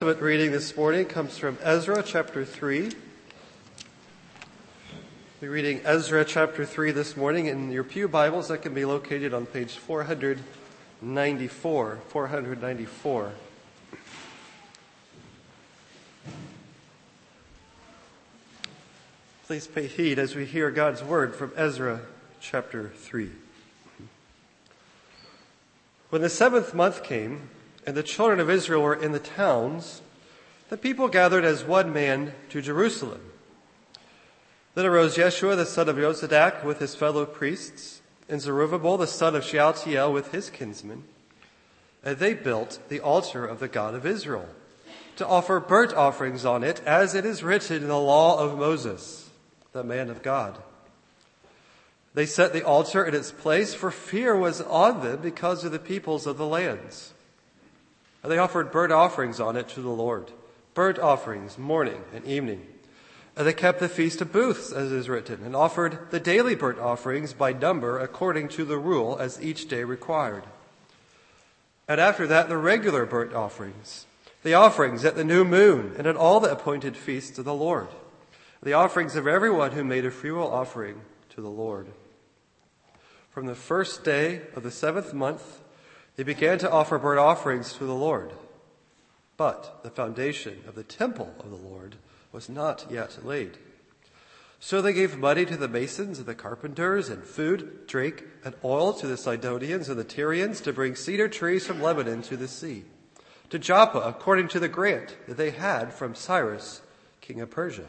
The reading this morning comes from Ezra chapter 3. We're reading Ezra chapter 3 this morning in your pew Bibles. That can be located on page 494. 494. Please pay heed as we hear God's word from Ezra chapter 3. When the 7th month came, and the children of Israel were in the towns, the people gathered as one man to Jerusalem. Then arose Yeshua the son of Yozadak with his fellow priests, and Zerubbabel the son of Shealtiel with his kinsmen, and they built the altar of the God of Israel, to offer burnt offerings on it, as it is written in the law of Moses, the man of God. They set the altar in its place, for fear was on them because of the peoples of the lands. And they offered burnt offerings on it to the Lord, burnt offerings morning and evening. And they kept the Feast of Booths, as is written, and offered the daily burnt offerings by number according to the rule as each day required. And after that, the regular burnt offerings, the offerings at the new moon and at all the appointed feasts of the Lord, the offerings of everyone who made a freewill offering to the Lord. From the first day of the 7th month, they began to offer burnt offerings to the Lord. But the foundation of the temple of the Lord was not yet laid. So they gave money to the masons and the carpenters, and food, drink, and oil to the Sidonians and the Tyrians to bring cedar trees from Lebanon to the sea, to Joppa according to the grant that they had from Cyrus, king of Persia.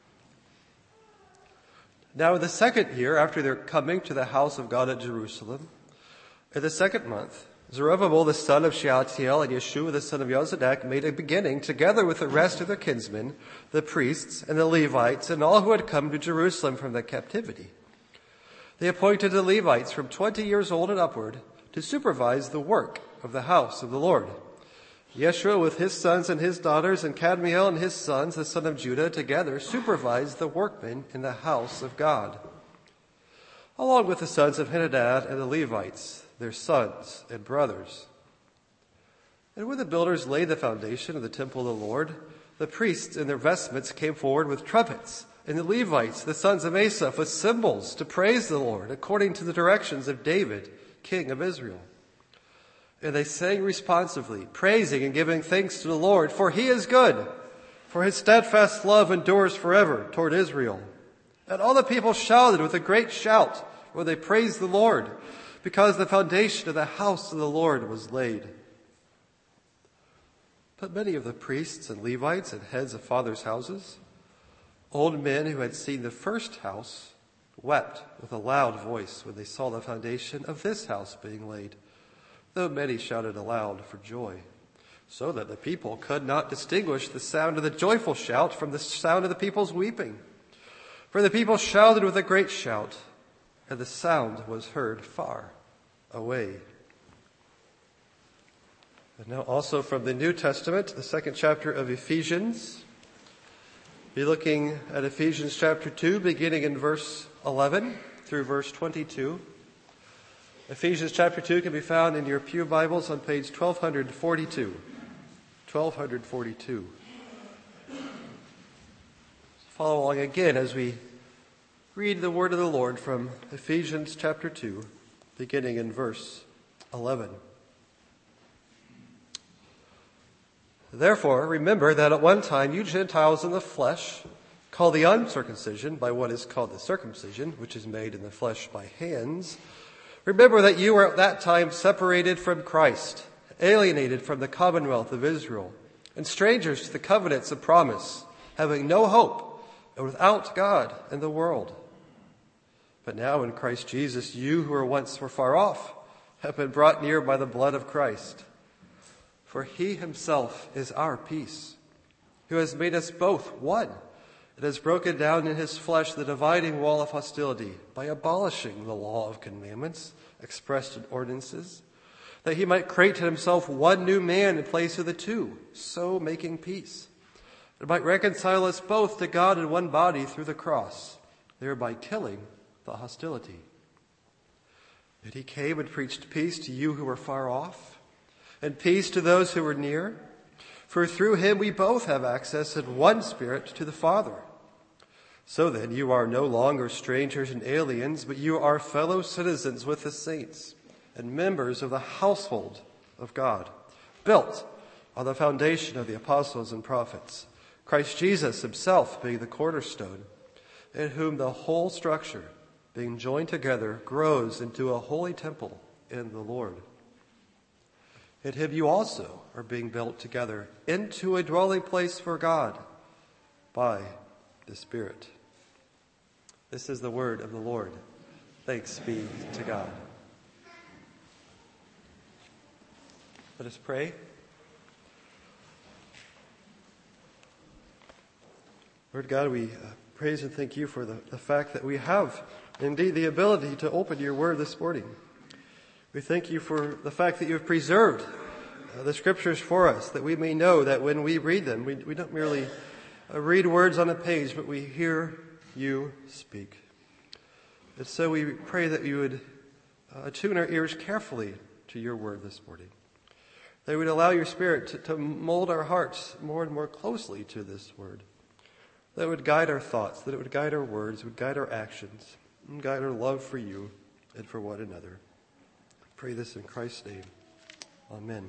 Now in the 2nd year after their coming to the house of God at Jerusalem, in the 2nd month, Zerubbabel the son of Shealtiel and Yeshua the son of Yozadak made a beginning, together with the rest of their kinsmen, the priests and the Levites, and all who had come to Jerusalem from the captivity. They appointed the Levites from 20 years old and upward to supervise the work of the house of the Lord. Yeshua with his sons and his daughters, and Kadmiel and his sons, the son of Judah, together supervised the workmen in the house of God, along with the sons of Henadad and the Levites, their sons and brothers. And when the builders laid the foundation of the temple of the Lord, the priests in their vestments came forward with trumpets, and the Levites, the sons of Asaph, with cymbals to praise the Lord, according to the directions of David, king of Israel. And they sang responsively, praising and giving thanks to the Lord, for he is good, for his steadfast love endures forever toward Israel. And all the people shouted with a great shout when they praised the Lord, because the foundation of the house of the Lord was laid. But many of the priests and Levites and heads of fathers' houses, old men who had seen the first house, wept with a loud voice when they saw the foundation of this house being laid, though many shouted aloud for joy, so that the people could not distinguish the sound of the joyful shout from the sound of the people's weeping. For the people shouted with a great shout, and the sound was heard far away. And now also from the New Testament, the 2nd chapter of Ephesians. Be looking at Ephesians chapter 2, beginning in verse 11 through verse 22. Ephesians chapter 2 can be found in your pew Bibles on page 1242. 1242. Follow along again as we read the word of the Lord from Ephesians chapter 2, beginning in verse 11. Therefore, remember that at one time you Gentiles in the flesh, called the uncircumcision by what is called the circumcision, which is made in the flesh by hands, remember that you were at that time separated from Christ, alienated from the commonwealth of Israel, and strangers to the covenants of promise, having no hope and without God in the world. But now in Christ Jesus, you who were far off have been brought near by the blood of Christ. For he himself is our peace, who has made us both one, and has broken down in his flesh the dividing wall of hostility by abolishing the law of commandments expressed in ordinances, that he might create to himself one new man in place of the two, so making peace, and might reconcile us both to God in one body through the cross, thereby killing the hostility. And he came and preached peace to you who were far off, and peace to those who were near. For through him we both have access in one Spirit to the Father. So then you are no longer strangers and aliens, but you are fellow citizens with the saints and members of the household of God, built on the foundation of the apostles and prophets, Christ Jesus himself being the cornerstone, in whom the whole structure, being joined together, grows into a holy temple in the Lord. In him you also are being built together into a dwelling place for God by the Spirit. This is the word of the Lord. Thanks be to God. Let us pray. Lord God, we praise and thank you for the fact that we have indeed the ability to open your word this morning. We thank you for the fact that you have preserved the scriptures for us, that we may know that when we read them, we don't merely read words on a page, but we hear you speak. And so we pray that you would attune our ears carefully to your word this morning. That you would allow your Spirit to mold our hearts more and more closely to this word. That it would guide our thoughts, that it would guide our words, would guide our actions, and guide our love for you and for one another. I pray this in Christ's name. Amen.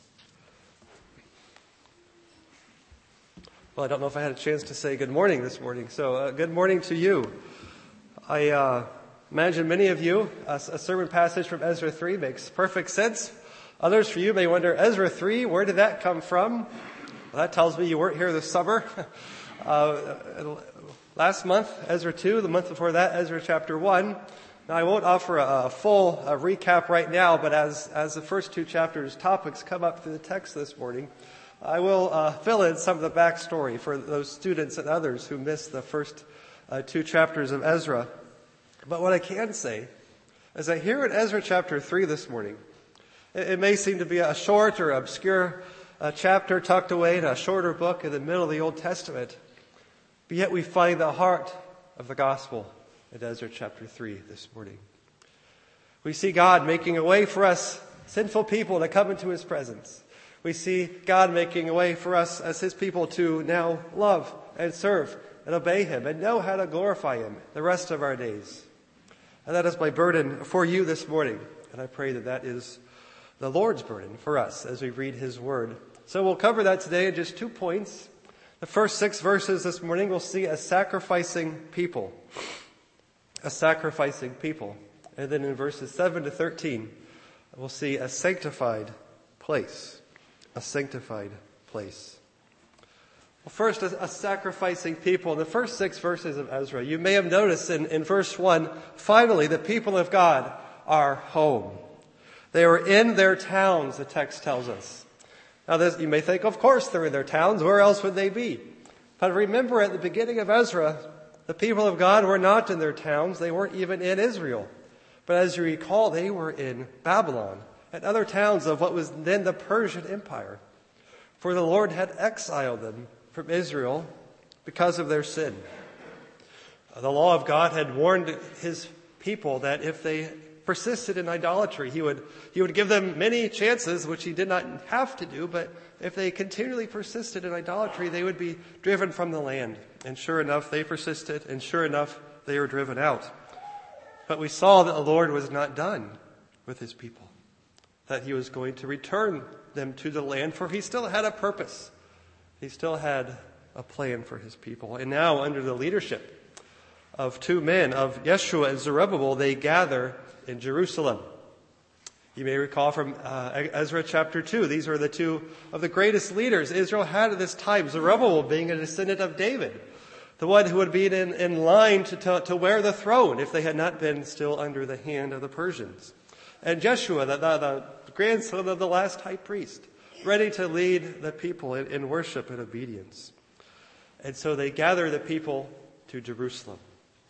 Well, I don't know if I had a chance to say good morning this morning, so good morning to you. I imagine many of you, a sermon passage from Ezra 3 makes perfect sense. Others for you may wonder, Ezra 3, where did that come from? Well, that tells me you weren't here this summer. Last month, Ezra 2, the month before that, Ezra chapter 1. Now, I won't offer a full recap right now, but as the first two chapters' topics come up through the text this morning, I will fill in some of the backstory for those students and others who missed the first two chapters of Ezra. But what I can say is that here in Ezra chapter 3 this morning, it may seem to be a short or obscure chapter tucked away in a shorter book in the middle of the Old Testament, but yet we find the heart of the gospel in Ezra chapter 3 this morning. We see God making a way for us sinful people to come into his presence. We see God making a way for us as his people to now love and serve and obey him and know how to glorify him the rest of our days. And that is my burden for you this morning. And I pray that that is the Lord's burden for us as we read his word. So we'll cover that today in just 2 points. The first 6 verses this morning we'll see a sacrificing people. A sacrificing people. And then in verses 7 to 13, we'll see a sanctified place. A sanctified place. Well, first, a sacrificing people. In the first 6 verses of Ezra, you may have noticed in verse 1, finally, the people of God are home. They were in their towns, the text tells us. Now, you may think, of course they're in their towns. Where else would they be? But remember, at the beginning of Ezra, the people of God were not in their towns. They weren't even in Israel. But as you recall, they were in Babylon and other towns of what was then the Persian Empire. For the Lord had exiled them from Israel because of their sin. The law of God had warned his people that if they persisted in idolatry, he would give them many chances, which he did not have to do, but if they continually persisted in idolatry, they would be driven from the land. And sure enough, they persisted, and sure enough, they were driven out. But we saw that the Lord was not done with his people, that he was going to return them to the land, for he still had a purpose. He still had a plan for his people. And now, under the leadership of 2 men, of Yeshua and Zerubbabel, they gather in Jerusalem. You may recall from Ezra chapter 2, these were the 2 of the greatest leaders Israel had at this time. Zerubbabel being a descendant of David, the one who would be in line to wear the throne if they had not been still under the hand of the Persians. And Jeshua, the grandson of the last high priest, ready to lead the people in worship and obedience. And so they gather the people to Jerusalem.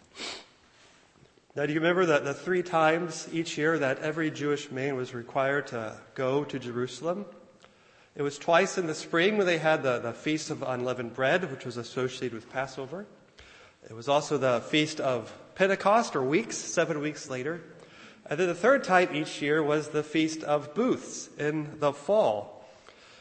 Now, do you remember that the 3 times each year that every Jewish man was required to go to Jerusalem? It was twice in the spring when they had the Feast of Unleavened Bread, which was associated with Passover. It was also the Feast of Pentecost, or weeks, 7 weeks later. And then the 3rd time each year was the Feast of Booths in the fall.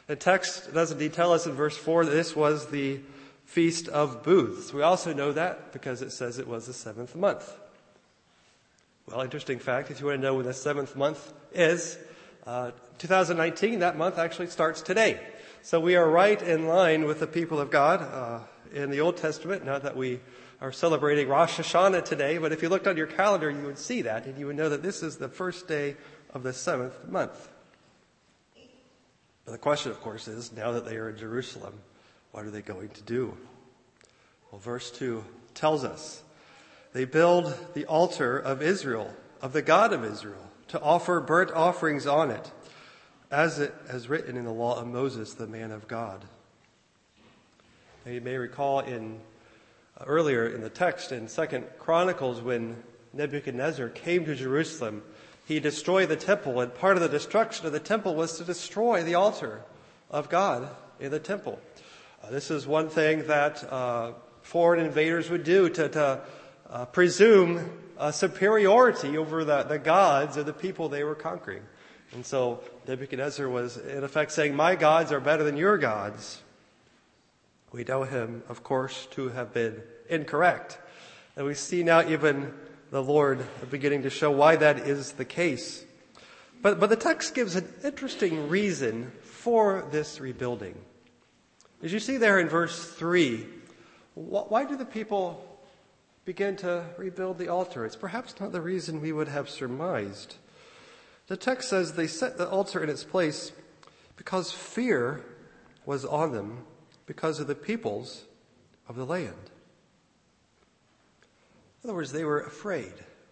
The text does indeed tell us in verse 4 that this was the Feast of Booths. We also know that because it says it was the 7th month. Well, interesting fact, if you want to know when the 7th month is, 2019, that month actually starts today. So we are right in line with the people of God in the Old Testament. Not that we are celebrating Rosh Hashanah today, but if you looked on your calendar, you would see that, and you would know that this is the first day of the 7th month. But the question, of course, is, now that they are in Jerusalem, what are they going to do? Well, verse 2 tells us, they build the altar of Israel, of the God of Israel, to offer burnt offerings on it, as it is written in the law of Moses, the man of God. Now, you may recall earlier in the text in 2 Chronicles, when Nebuchadnezzar came to Jerusalem, he destroyed the temple, and part of the destruction of the temple was to destroy the altar of God in the temple. This is one thing that foreign invaders would do to presume superiority over the gods of the people they were conquering. And so Nebuchadnezzar was in effect saying, my gods are better than your gods. We know him, of course, to have been incorrect. And we see now even the Lord beginning to show why that is the case. But the text gives an interesting reason for this rebuilding. As you see there in verse 3, why do the people begin to rebuild the altar? It's perhaps not the reason we would have surmised. The text says they set the altar in its place because fear was on them because of the peoples of the land. In other words, they were afraid.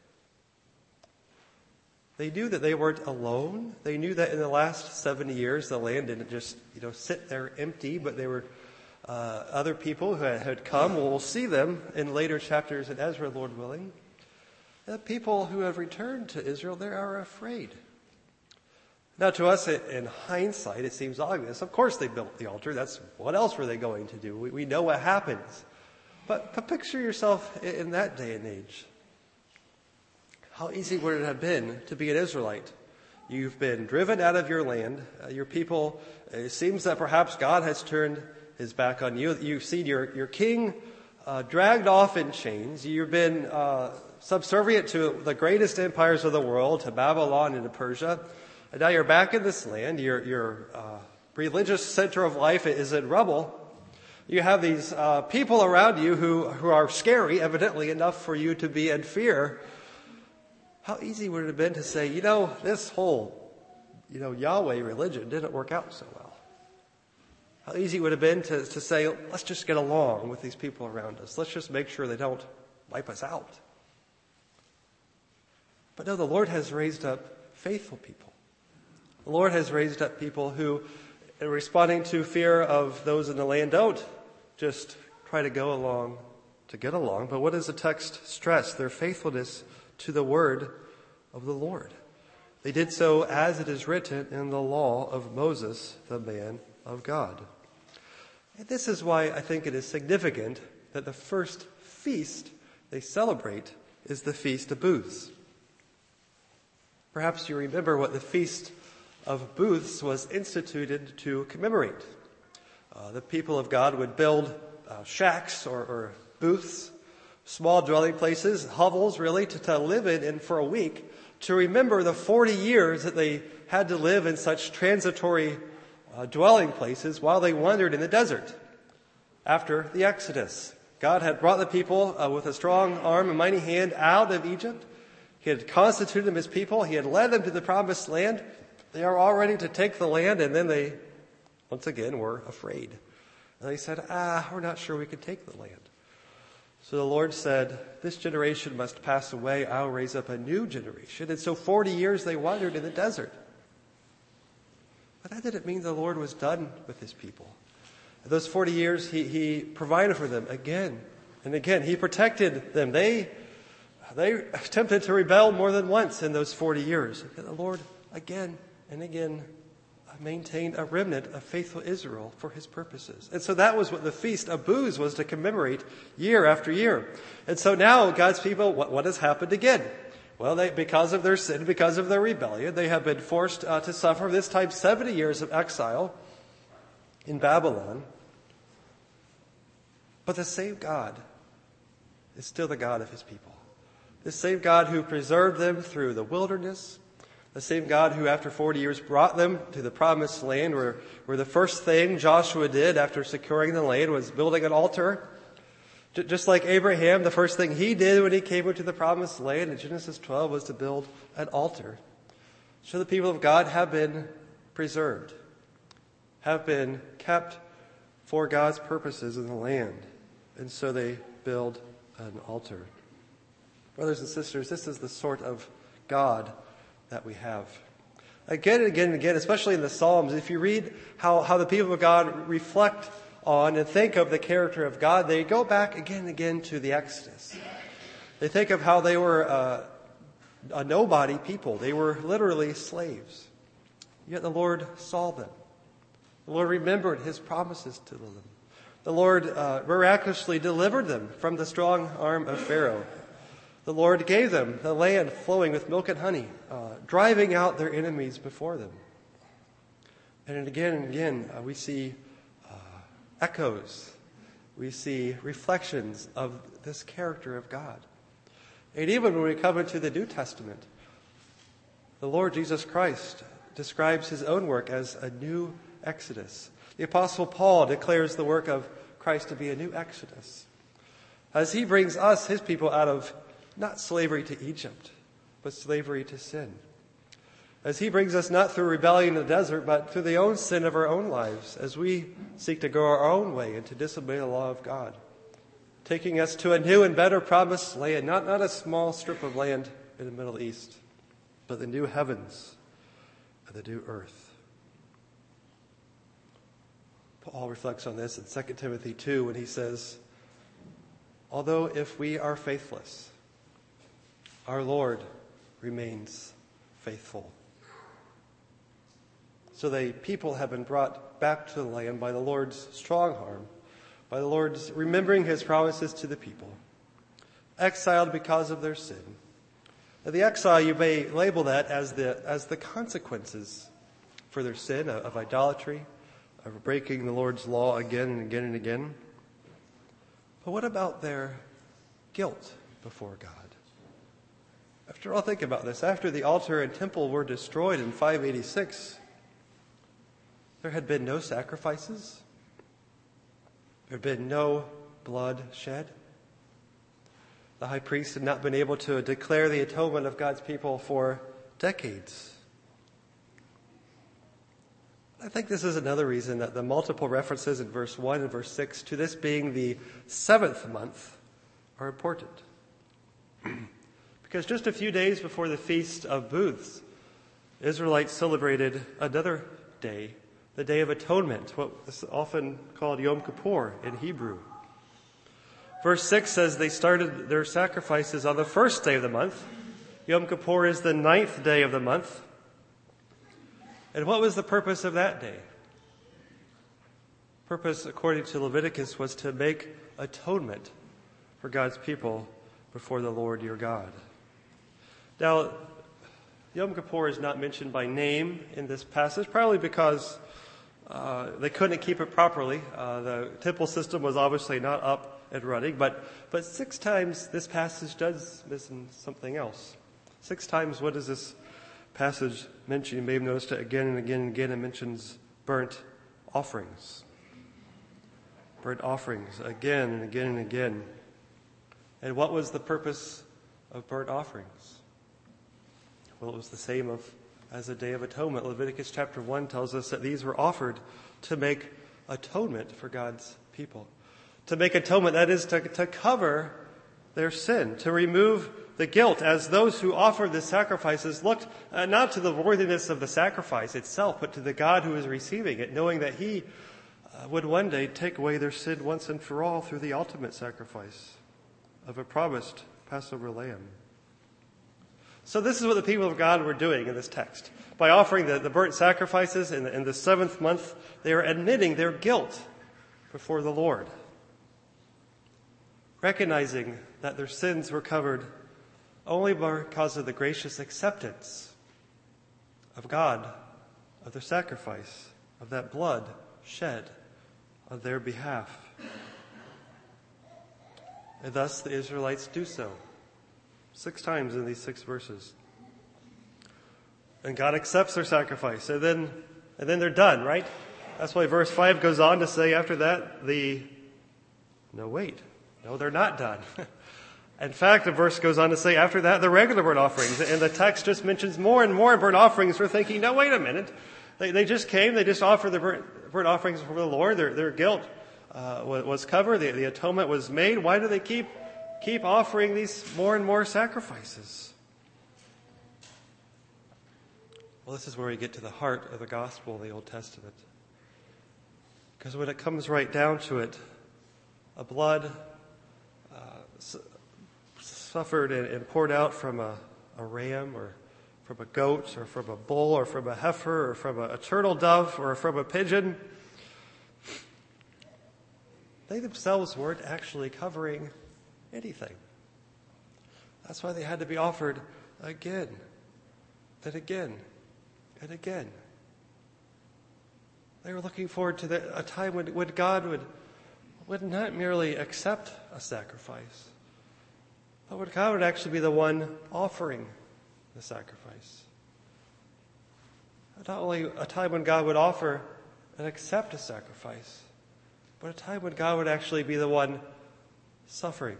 They knew that they weren't alone. They knew that in the last 70 years, the land didn't just, sit there empty, but there were other people who had come. We'll see them in later chapters in Ezra, Lord willing. The people who have returned to Israel, they are afraid. Now, to us, in hindsight, it seems obvious. Of course they built the altar. What else were they going to do? We know what happens. But picture yourself in that day and age. How easy would it have been to be an Israelite? You've been driven out of your land. Your people, it seems that perhaps God has turned his back on you. You've seen your king dragged off in chains. You've been subservient to the greatest empires of the world, to Babylon and to Persia. And now you're back in this land. Your religious center of life is in rubble. You have these people around you who are scary, evidently enough for you to be in fear. How easy would it have been to say, this whole, Yahweh religion didn't work out so well. How easy it would have been to say, let's just get along with these people around us. Let's just make sure they don't wipe us out. But no, the Lord has raised up faithful people. The Lord has raised up people who, in responding to fear of those in the land, don't just try to go along to get along. But what does the text stress? Their faithfulness to the word of the Lord. They did so as it is written in the law of Moses, the man of God. And this is why I think it is significant that the first feast they celebrate is the Feast of Booths. Perhaps you remember what the Feast of Booths was instituted to commemorate. The people of God would build shacks or booths, small dwelling places, hovels really, to live in and for a week, to remember the 40 years that they had to live in such transitory dwelling places while they wandered in the desert after the Exodus. God had brought the people with a strong arm and mighty hand out of Egypt. He had constituted them as people. He had led them to the promised land. They are all ready to take the land, and then they, once again, were afraid. And they said, we're not sure we can take the land. So the Lord said, this generation must pass away. I'll raise up a new generation. And so 40 years they wandered in the desert. But that didn't mean the Lord was done with his people. Those 40 years, he provided for them again and again. He protected them. They attempted to rebel more than once in those 40 years. And the Lord again and again maintained a remnant of faithful Israel for his purposes. And so that was what the Feast of Booths was to commemorate year after year. And so now God's people, what has happened again? Well, because of their sin, because of their rebellion, they have been forced to suffer this time 70 years of exile. in Babylon. But the same God is still the God of his people. The same God who preserved them through the wilderness, the same God who after 40 years brought them to the promised land where the first thing Joshua did after securing the land was building an altar. Just like Abraham, the first thing he did when he came into the promised land in Genesis 12 was to build an altar. So the people of God have been preserved, have been kept for God's purposes in the land. And so they build an altar. Brothers and sisters, this is the sort of God that we have. Again and again and again, especially in the Psalms, if you read how the people of God reflect on and think of the character of God, they go back again and again to the Exodus. They think of how they were a nobody people. They were literally slaves. Yet the Lord saw them. The Lord remembered his promises to them. The Lord miraculously delivered them from the strong arm of Pharaoh. The Lord gave them the land flowing with milk and honey, driving out their enemies before them. And again, we see echoes. We see reflections of this character of God. And even when we come into the New Testament, the Lord Jesus Christ describes his own work as a new Exodus. The Apostle Paul declares the work of Christ to be a new Exodus, as he brings us, his people, out of not slavery to Egypt, but slavery to sin. As he brings us not through rebellion in the desert, but through the own sin of our own lives, as we seek to go our own way and to disobey the law of God, taking us to a new and better promised land, not a small strip of land in the Middle East, but the new heavens and the new earth. Paul reflects on this in 2 Timothy 2 when he says, although if we are faithless, our Lord remains faithful. So the people have been brought back to the land by the Lord's strong arm, by the Lord's remembering his promises to the people, exiled because of their sin. Now, the exile, you may label that as the consequences for their sin of idolatry, of breaking the Lord's law again and again and again. But what about their guilt before God? After all, think about this. After the altar and temple were destroyed in 586, there had been no sacrifices. There had been no blood shed. The high priest had not been able to declare the atonement of God's people for decades. I think this is another reason that the multiple references in verse 1 and verse 6 to this being the 7th month are important. Because just a few days before the Feast of Booths, Israelites celebrated another day, the Day of Atonement, what is often called Yom Kippur in Hebrew. Verse 6 says they started their sacrifices on the first day of the month. Yom Kippur is the 9th day of the month. And what was the purpose of that day? Purpose, according to Leviticus, was to make atonement for God's people before the Lord your God. Now, Yom Kippur is not mentioned by name in this passage, probably because they couldn't keep it properly. The temple system was obviously not up and running, but 6 times this passage does mention something else. 6 times, what does this passage mention? You may have noticed it again and again and again. It mentions burnt offerings. Burnt offerings again and again and again. And what was the purpose of burnt offerings? Well, it was the same as a Day of Atonement. Leviticus chapter 1 tells us that these were offered to make atonement for God's people. To make atonement, that is to cover their sin, to remove the guilt, as those who offered the sacrifices looked not to the worthiness of the sacrifice itself, but to the God who is receiving it, knowing that he would one day take away their sin once and for all through the ultimate sacrifice of a promised Passover lamb. So this is what the people of God were doing in this text. By offering the burnt sacrifices in the 7th month, they are admitting their guilt before the Lord, recognizing that their sins were covered only because of the gracious acceptance of God, of their sacrifice, of that blood shed on their behalf. And thus the Israelites do so 6 times in these 6 verses. And God accepts their sacrifice. And then they're done, right? That's why verse 5 goes on to say after that, no, they're not done. In fact, the verse goes on to say after that, the regular burnt offerings. And the text just mentions more and more burnt offerings. We're thinking, no, wait a minute. They just came, they just offered the burnt offerings for the Lord. Their guilt was covered. The atonement was made. Why do they keep offering these more and more sacrifices? Well, this is where we get to the heart of the gospel in the Old Testament. Because when it comes right down to it, a blood suffered and poured out from a ram or from a goat or from a bull or from a heifer or from a turtle dove or from a pigeon, they themselves weren't actually covering anything. That's why they had to be offered again and again and again. They were looking forward to a time when God would not merely accept a sacrifice, but when God would actually be the one offering the sacrifice. Not only a time when God would offer and accept a sacrifice, but a time when God would actually be the one suffering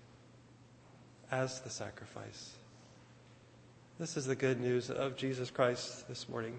as the sacrifice. This is the good news of Jesus Christ this morning.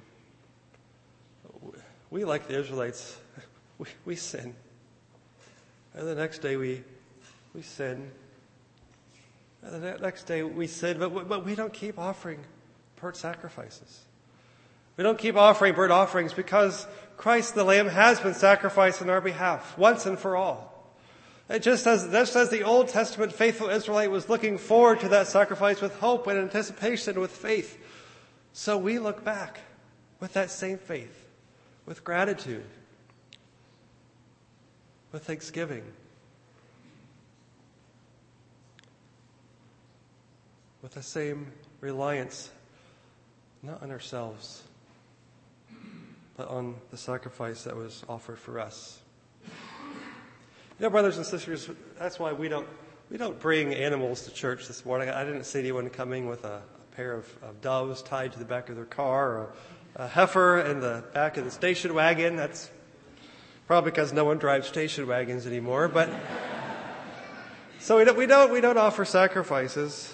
We, like the Israelites, we sin. And the next day we sin. And the next day we sin, but we don't keep offering burnt sacrifices. We don't keep offering burnt offerings because Christ the Lamb has been sacrificed on our behalf once and for all. And just as the Old Testament faithful Israelite was looking forward to that sacrifice with hope and anticipation, with faith, so we look back with that same faith, with gratitude, with thanksgiving, with the same reliance, not on ourselves, but on the sacrifice that was offered for us. You know, brothers and sisters, that's why we don't bring animals to church this morning. I didn't see anyone coming with a pair of doves tied to the back of their car, or a heifer in the back of the station wagon. That's probably because no one drives station wagons anymore. But so we don't offer sacrifices.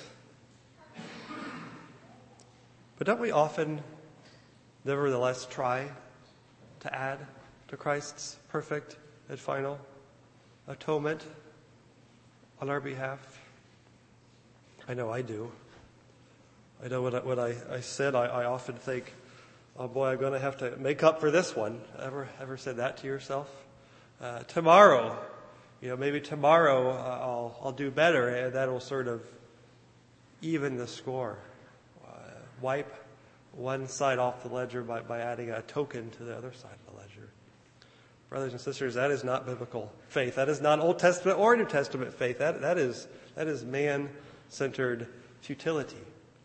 But don't we often, nevertheless, try to add to Christ's perfect and final atonement on our behalf? I know I do. I know when I sin, I often think, oh boy, I'm going to have to make up for this one. Ever said that to yourself? Tomorrow, maybe tomorrow I'll do better, and that'll sort of even the score. Wipe one side off the ledger by adding a token to the other side of the ledger. Brothers and sisters, that is not biblical faith. That is not Old Testament or New Testament faith. That is man-centered futility.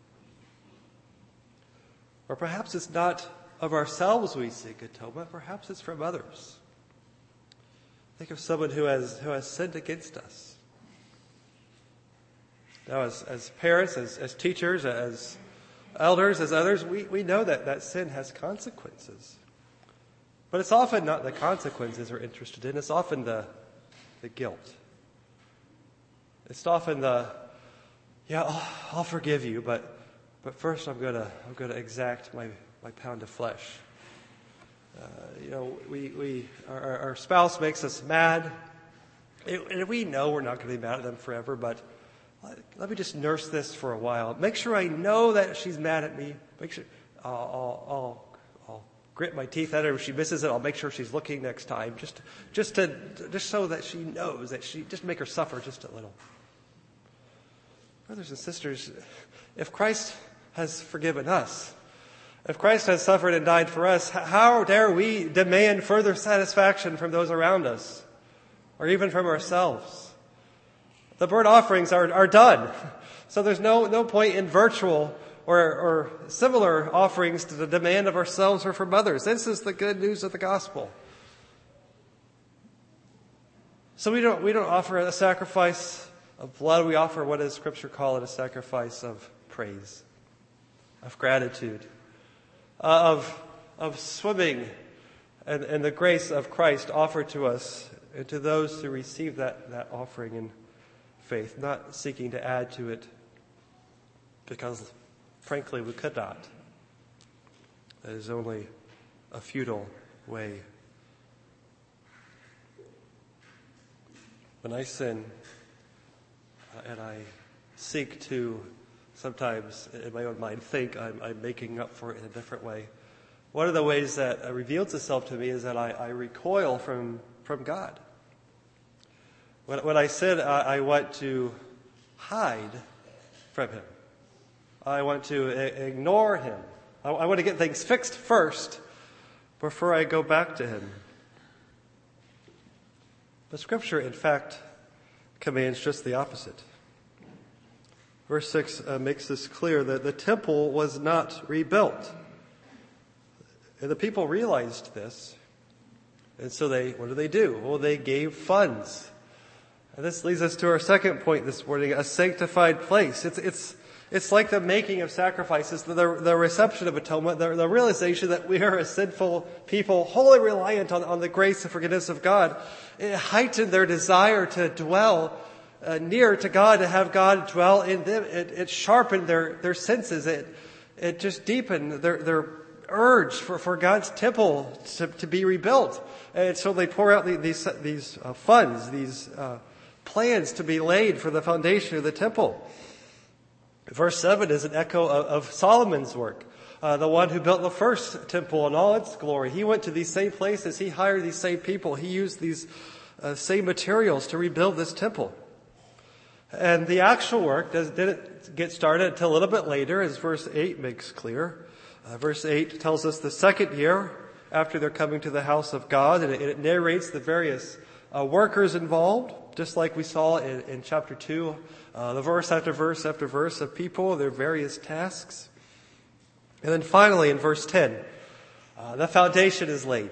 Or perhaps it's not of ourselves we seek atonement. Perhaps it's from others. Think of someone who has sinned against us. Now, as parents, as teachers, as elders, as others, we know that sin has consequences. But it's often not the consequences we're interested in. It's often the guilt. It's often I'll forgive you, but first I'm gonna exact my pound of flesh. Our spouse makes us mad, and we know we're not going to be mad at them forever, but let me just nurse this for a while. Make sure I know that she's mad at me. Make sure I'll grit my teeth at her. If she misses it, I'll make sure she's looking next time, just so that she knows that just make her suffer just a little. Brothers and sisters, if Christ has forgiven us, if Christ has suffered and died for us, how dare we demand further satisfaction from those around us, or even from ourselves? The burnt offerings are done. So there's no point in virtual or similar offerings to the demand of ourselves or from others. This is the good news of the gospel. So we don't offer a sacrifice of blood. We offer what does Scripture call it? A sacrifice of praise, of gratitude, of swimming and the grace of Christ offered to us and to those who receive that offering in faith, not seeking to add to it because, frankly, we could not. That is only a futile way. When I sin and I seek to sometimes in my own mind think I'm making up for it in a different way, one of the ways that reveals itself to me is that I recoil from God. When I sin, I want to hide from Him. I want to ignore Him. I want to get things fixed first before I go back to Him. But Scripture, in fact, commands just the opposite. Verse 6 makes this clear that the temple was not rebuilt. And the people realized this. And so what do? Well, they gave funds. And this leads us to our second point this morning, a sanctified place. It's like the making of sacrifices, the reception of atonement, the realization that we are a sinful people, wholly reliant on the grace and forgiveness of God. It heightened their desire to dwell near to God, to have God dwell in them. It sharpened their senses. It just deepened their urge for God's temple to be rebuilt. And so they pour out these funds, these plans to be laid for the foundation of the temple. Verse 7 is an echo of Solomon's work, the one who built the first temple in all its glory. He went to these same places. He hired these same people. He used these same materials to rebuild this temple. And the actual work didn't get started until a little bit later, as verse 8 makes clear. Verse 8 tells us the second year after they're coming to the house of God, and it narrates the various workers involved, just like we saw in chapter 2, the verse after verse after verse of people, their various tasks. And then finally in verse 10, the foundation is laid.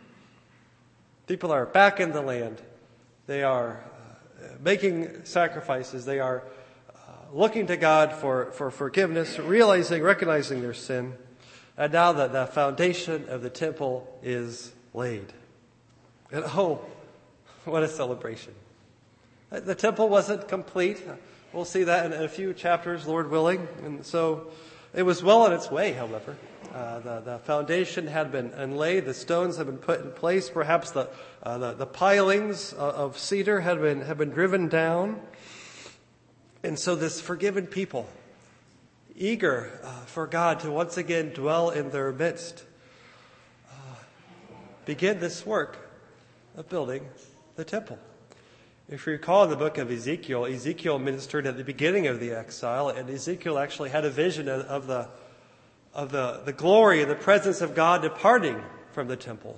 People are back in the land. They are making sacrifices. They are looking to God for forgiveness, recognizing their sin. And now that the foundation of the temple is laid. And oh, what a celebration. The temple wasn't complete. We'll see that in a few chapters, Lord willing. And so it was well on its way, however. The foundation had been laid. The stones had been put in place. Perhaps the pilings of cedar had been driven down. And so this forgiven people, eager for God to once again dwell in their midst, begin this work of building the temple. If you recall in the book of Ezekiel, Ezekiel ministered at the beginning of the exile, and Ezekiel actually had a vision of the glory and the presence of God departing from the temple.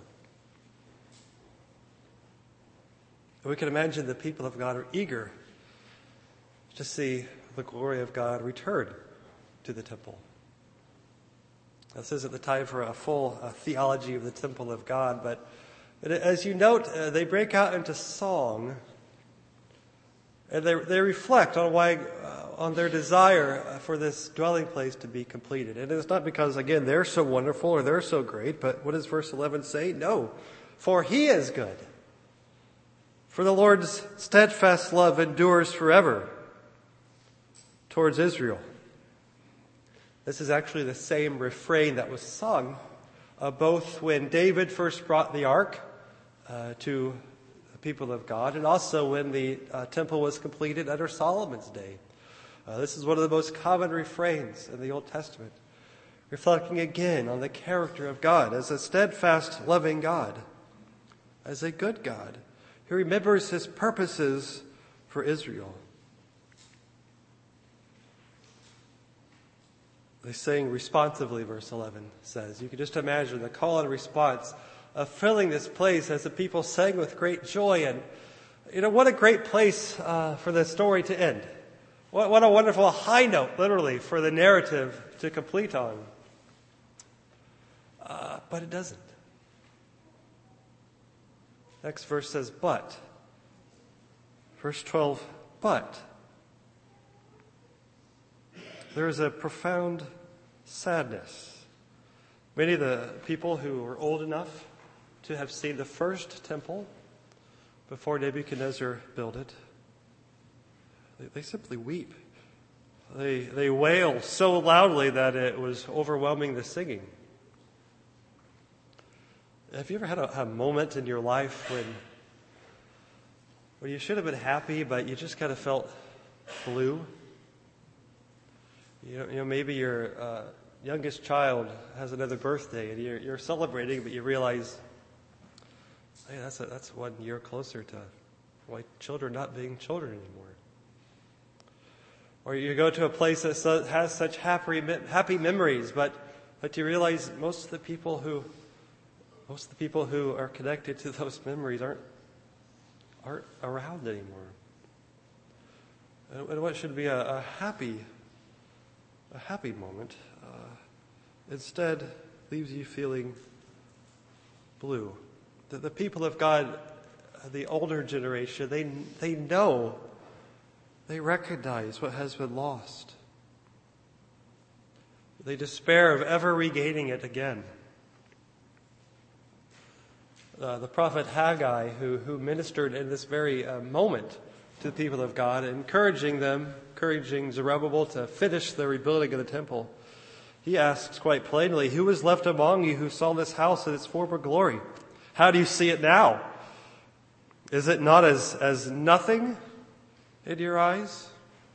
And we can imagine the people of God are eager to see the glory of God return to the temple. This isn't the time for a full theology of the temple of God, but as you note, they break out into song, and they reflect on their desire for this dwelling place to be completed. And it's not because, again, they're so wonderful or they're so great, but what does verse 11 say? No, for He is good. For the Lord's steadfast love endures forever towards Israel. This is actually the same refrain that was sung both when David first brought the ark to the people of God, and also when the temple was completed under Solomon's day. This is one of the most common refrains in the Old Testament, reflecting again on the character of God as a steadfast, loving God, as a good God who remembers His purposes for Israel. They sang responsively, verse 11 says. You can just imagine the call and response of filling this place as the people sang with great joy. And, what a great place for the story to end. What a wonderful high note, literally, for the narrative to complete on. But it doesn't. Next verse says, but Verse 12, but there is a profound sadness. Many of the people who were old enough to have seen the first temple before Nebuchadnezzar built it, they simply weep. They wail so loudly that it was overwhelming the singing. Have you ever had a moment in your life when you should have been happy, but you just kind of felt blue? You know, maybe your youngest child has another birthday, and you're celebrating, but you realize, hey, that's 1 year closer to my children not being children anymore. Or you go to a place that has such happy memories, but you realize most of the people who are connected to those memories aren't around anymore. And what should be a happy moment, instead leaves you feeling blue. The people of God, the older generation, they know. They recognize what has been lost. They despair of ever regaining it again. The prophet Haggai, who ministered in this very moment to the people of God, encouraging Zerubbabel to finish the rebuilding of the temple, he asks quite plainly, "Who was left among you who saw this house in its former glory? How do you see it now? Is it not as nothing in your eyes?"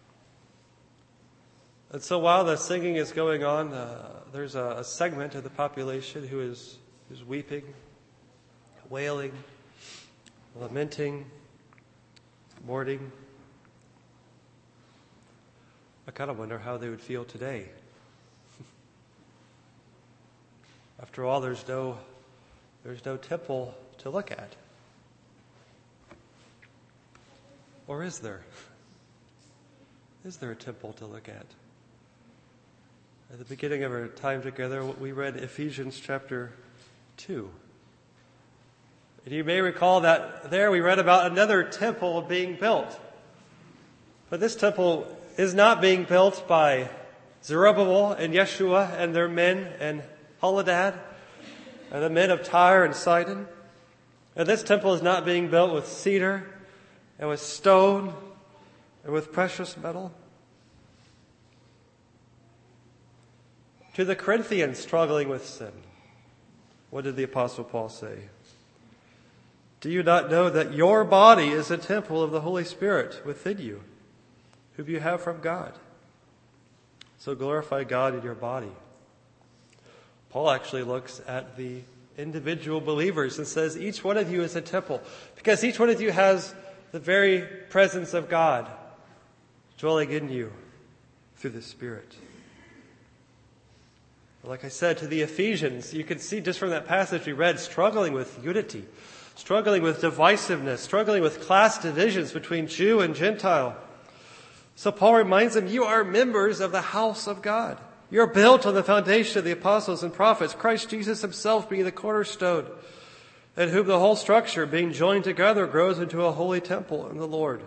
And so while the singing is going on, there's a segment of the population who is weeping, wailing, lamenting, mourning. I kind of wonder how they would feel today. After all, there's no temple to look at. Or is there? Is there a temple to look at? At the beginning of our time together, we read Ephesians chapter 2. And you may recall that there we read about another temple being built. But this temple is not being built by Zerubbabel and Yeshua and their men and Haladad and the men of Tyre and Sidon. And this temple is not being built with cedar and with stone and with precious metal. To the Corinthians struggling with sin, what did the Apostle Paul say? Do you not know that your body is a temple of the Holy Spirit within you, whom you have from God? So glorify God in your body. Paul actually looks at the individual believers and says each one of you is a temple, because each one of you has the very presence of God dwelling in you through the Spirit. Like I said, to the Ephesians, you can see just from that passage we read, struggling with unity, struggling with divisiveness, struggling with class divisions between Jew and Gentile. So Paul reminds them, you are members of the house of God. You're built on the foundation of the apostles and prophets, Christ Jesus himself being the cornerstone, and whom the whole structure, being joined together, grows into a holy temple in the Lord.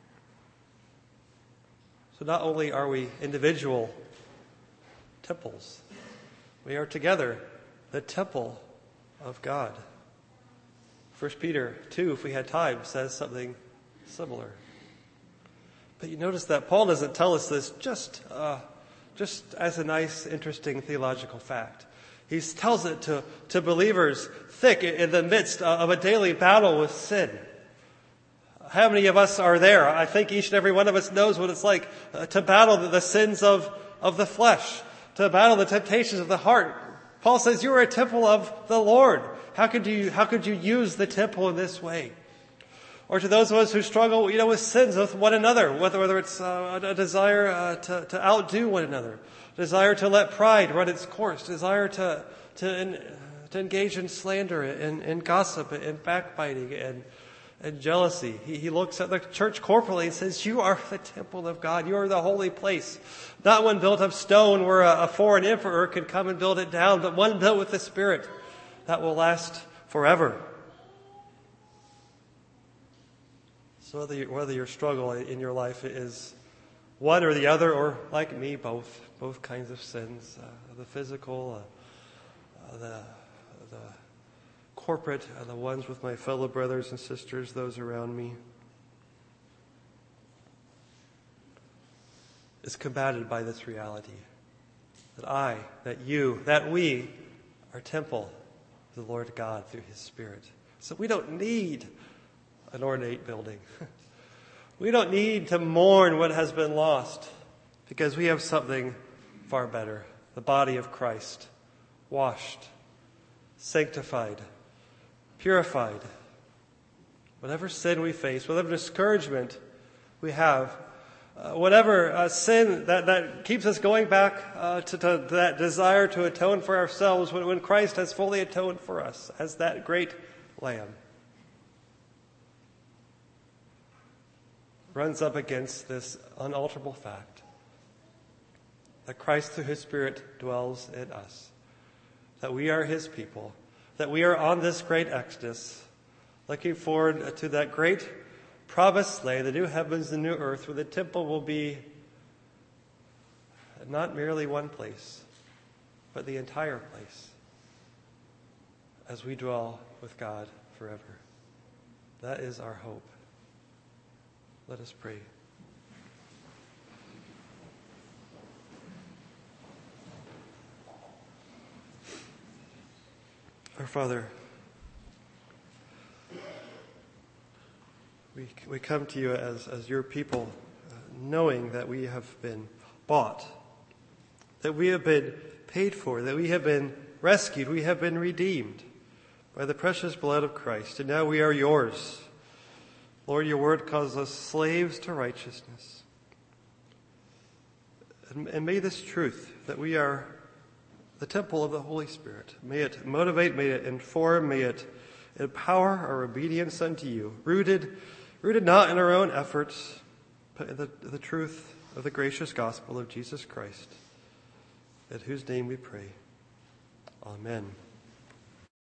So not only are we individual temples, we are together the temple of God. 1 Peter 2, if we had time, says something similar. But you notice that Paul doesn't tell us this just as a nice, interesting theological fact. He tells it to believers thick in the midst of a daily battle with sin. How many of us are there? I think each and every one of us knows what it's like to battle the sins of the flesh, to battle the temptations of the heart. Paul says you are a temple of the Lord. How could you use the temple in this way? Or to those of us who struggle, with sins with one another, whether it's a desire to outdo one another, desire to let pride run its course, desire to engage in slander and gossip and backbiting and jealousy. He looks at the church corporately and says, you are the temple of God. You are the holy place. Not one built of stone where a foreign emperor could come and build it down, but one built with the Spirit that will last forever. So whether your struggle in your life is one or the other, or like me, both kinds of sins, the physical, the corporate, and the ones with my fellow brothers and sisters, those around me, is combated by this reality that we are temple of the Lord God through His Spirit. So we don't need an ornate building. We don't need to mourn what has been lost, because we have something far better. The body of Christ, washed, sanctified, purified. Whatever sin we face, whatever discouragement we have, whatever sin that keeps us going back to that desire to atone for ourselves, when Christ has fully atoned for us as that great Lamb, runs up against this unalterable fact that Christ through His Spirit dwells in us, that we are His people, that we are on this great exodus, looking forward to that great promised land, the new heavens, the new earth, where the temple will be not merely one place, but the entire place, as we dwell with God forever. That is our hope. Let us pray. Our Father, we come to you as your people, knowing that we have been bought, that we have been paid for, that we have been rescued, we have been redeemed by the precious blood of Christ, and now we are yours. Lord, your word calls us slaves to righteousness. And may this truth, that we are the temple of the Holy Spirit, may it motivate, may it inform, may it empower our obedience unto you, rooted not in our own efforts, but in the truth of the gracious gospel of Jesus Christ, in whose name we pray. Amen.